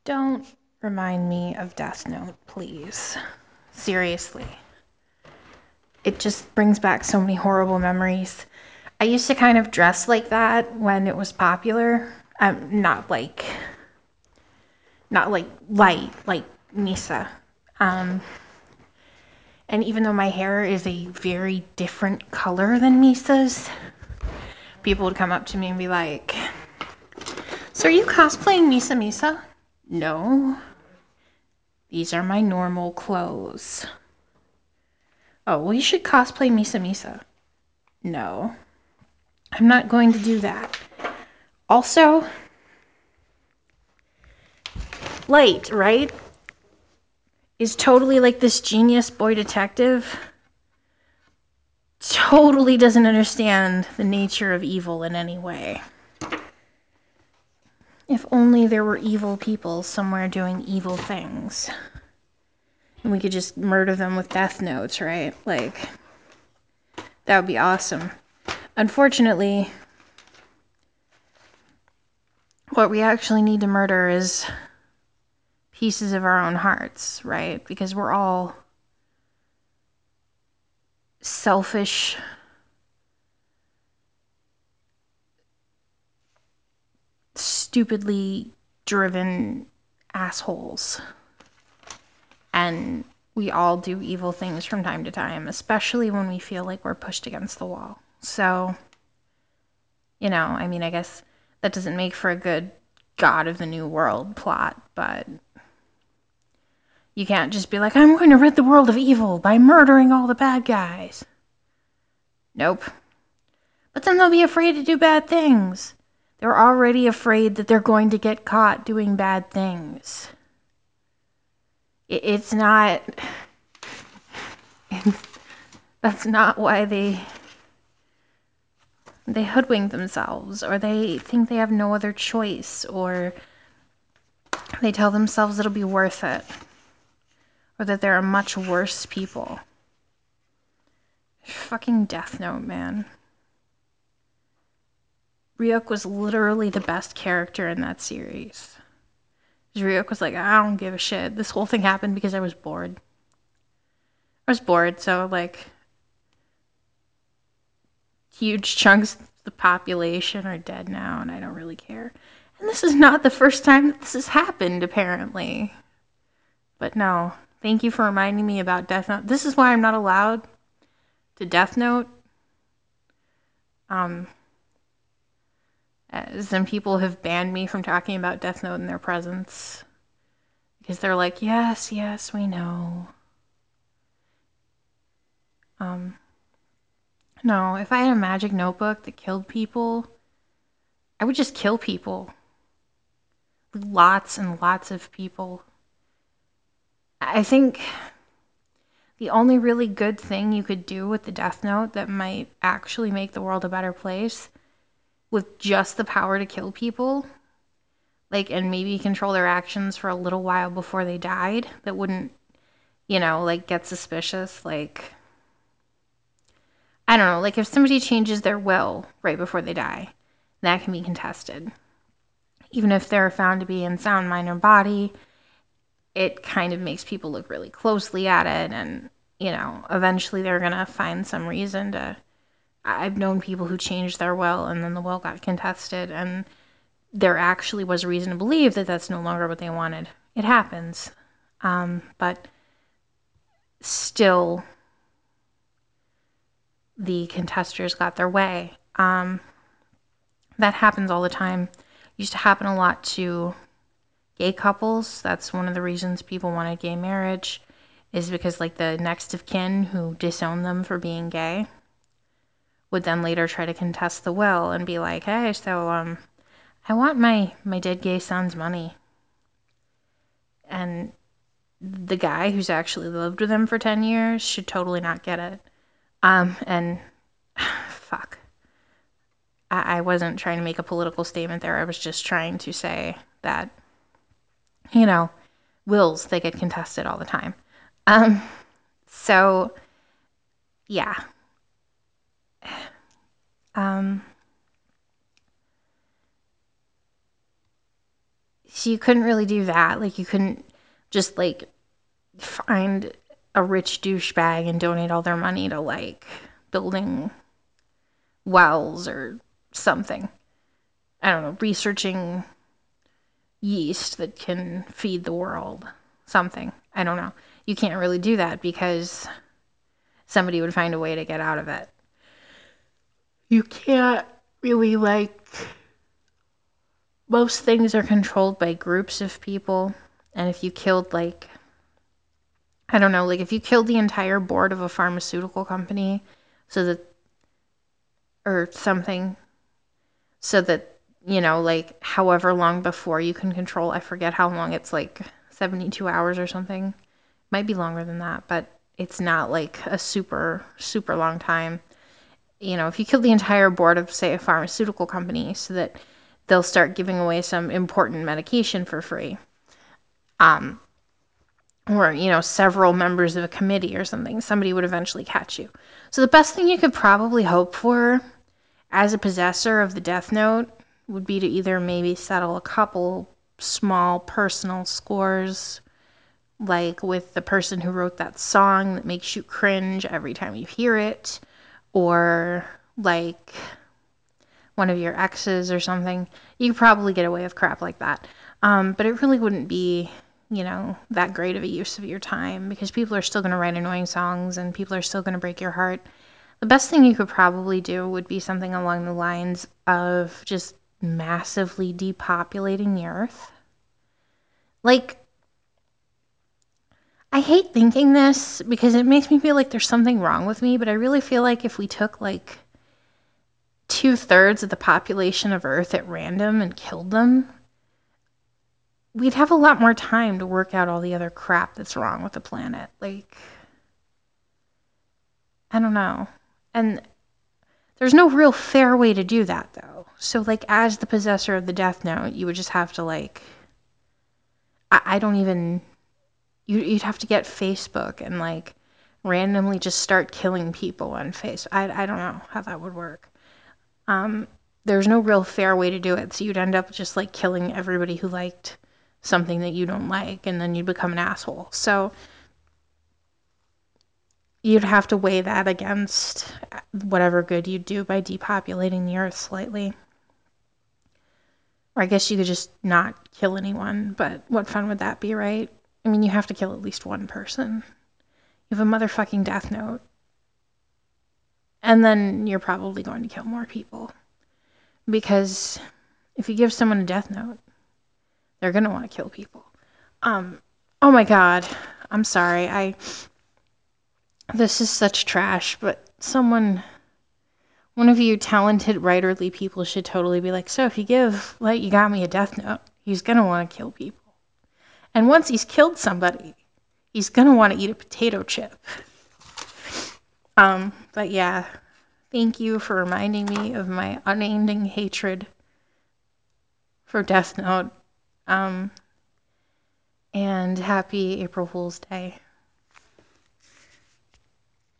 Don't remind me of Death Note, please. Seriously. It just brings back so many horrible memories. I used to kind of dress like that when it was popular. Not like light, like Misa. Um, and even though my hair is a very different color than Misa's, people would come up to me and be like, "So are you cosplaying Misa Misa?" No. These are my normal clothes. Oh, well, you should cosplay Misa Misa. No. I'm not going to do that. Also, Light, right? Is totally like this genius boy detective. Totally doesn't understand the nature of evil in any way. If only there were evil people somewhere doing evil things. And we could just murder them with death notes, right? Like, that would be awesome. Unfortunately, what we actually need to murder is pieces of our own hearts, right? Because we're all selfish, stupidly driven assholes. And we all do evil things from time to time, especially when we feel like we're pushed against the wall. So, I mean, I guess that doesn't make for a good God of the New World plot, but you can't just be like, I'm going to rid the world of evil by murdering all the bad guys. Nope. But then they'll be afraid to do bad things. They're already afraid that they're going to get caught doing bad things. It's not... That's not why they hoodwink themselves, or they think they have no other choice, or they tell themselves it'll be worth it, or that there are much worse people. Fucking Death Note, man. Ryuk was literally the best character in that series. Ryuk was like, I don't give a shit. This whole thing happened because I was bored. I was bored, so like huge chunks of the population are dead now, and I don't really care. And this is not the first time that this has happened, apparently. But no, thank you for reminding me about Death Note. This is why I'm not allowed to Death Note. Some people have banned me from talking about Death Note in their presence. Because they're like, yes, we know. No, if I had a magic notebook that killed people, I would just kill people. Lots and lots of people. I think the only really good thing you could do with the Death Note that might actually make the world a better place, with just the power to kill people, like, and maybe control their actions for a little while before they died, that wouldn't, like, get suspicious, like, I don't know, like if somebody changes their will right before they die, that can be contested. Even if they're found to be in sound mind or body, it kind of makes people look really closely at it, and, eventually they're going to find some reason to... I've known people who changed their will, and then the will got contested, and there actually was reason to believe that that's no longer what they wanted. It happens. But still... the contesters got their way. That happens all the time. Used to happen a lot to gay couples. That's one of the reasons people wanted gay marriage, is because like the next of kin who disowned them for being gay would then later try to contest the will and be like, hey, so I want my dead gay son's money. And the guy who's actually lived with him for 10 years should totally not get it. And fuck. I wasn't trying to make a political statement there. I was just trying to say that, wills, they get contested all the time. So, yeah. So you couldn't really do that. Like, you couldn't just, like, find a rich douchebag and donate all their money to, like, building wells or something. I don't know, researching yeast that can feed the world. Something. I don't know. You can't really do that because somebody would find a way to get out of it. You can't really, like, most things are controlled by groups of people. And if you killed, like, I don't know, like, if you killed the entire board of a pharmaceutical company so that, or something, so that, you know, like, however long before you can control, I forget how long, it's like 72 hours or something. Might be longer than that, but it's not like a super, super long time. You know, if you kill the entire board of, say, a pharmaceutical company so that they'll start giving away some important medication for free, or, you know, several members of a committee or something, somebody would eventually catch you. So the best thing you could probably hope for as a possessor of the Death Note would be to either maybe settle a couple small personal scores, like with the person who wrote that song that makes you cringe every time you hear it, or like one of your exes or something. You could probably get away with crap like that. But it really wouldn't be, you know, that great of a use of your time because people are still going to write annoying songs and people are still going to break your heart. The best thing you could probably do would be something along the lines of just massively depopulating the earth. Like, I hate thinking this because it makes me feel like there's something wrong with me, but I really feel like if we took like 2/3 of the population of Earth at random and killed them, we'd have a lot more time to work out all the other crap that's wrong with the planet. Like, I don't know. And there's no real fair way to do that, though. So, like, as the possessor of the Death Note, you would just have to, like, I don't even, you'd have to get Facebook and, like, randomly just start killing people on Facebook. I don't know how that would work. There's no real fair way to do it. So you'd end up just, like, killing everybody who liked something that you don't like, and then you'd become an asshole. So you'd have to weigh that against whatever good you'd do by depopulating the earth slightly. Or I guess you could just not kill anyone, but what fun would that be, right? I mean, you have to kill at least one person. You have a motherfucking Death Note. And then you're probably going to kill more people. Because if you give someone a Death Note, they're going to want to kill people. Oh my god. I'm sorry. This is such trash, but one of you talented writerly people should totally be like, so if you give Light Yagami a Death Note, he's going to want to kill people. And once he's killed somebody, he's going to want to eat a potato chip. But yeah, thank you for reminding me of my unending hatred for Death Note. And happy April Fool's Day.